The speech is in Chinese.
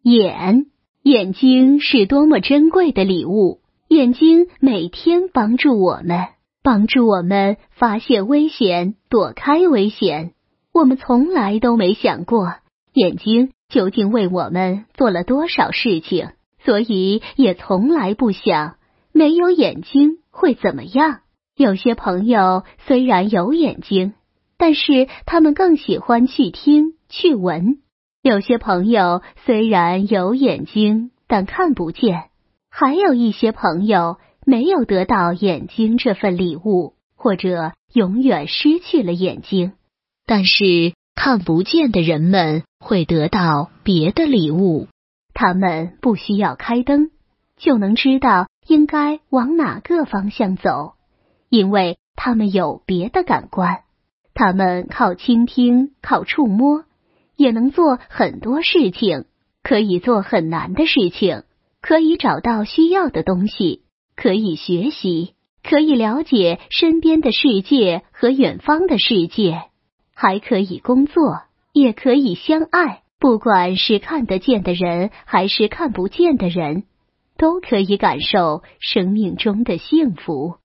眼睛是多么珍贵的礼物，眼睛每天帮助我们发现危险，躲开危险。我们从来都没想过，眼睛究竟为我们做了多少事情，所以也从来不想没有眼睛会怎么样。有些朋友虽然有眼睛，但是他们更喜欢去听、去闻。有些朋友虽然有眼睛，但看不见。还有一些朋友没有得到眼睛这份礼物，或者永远失去了眼睛。但是看不见的人们会得到别的礼物，他们不需要开灯，就能知道应该往哪个方向走，因为他们有别的感官。他们靠倾听，靠触摸，也能做很多事情，可以做很难的事情，可以找到需要的东西，可以学习，可以了解身边的世界和远方的世界，还可以工作，也可以相爱。不管是看得见的人还是看不见的人，都可以感受生命中的幸福。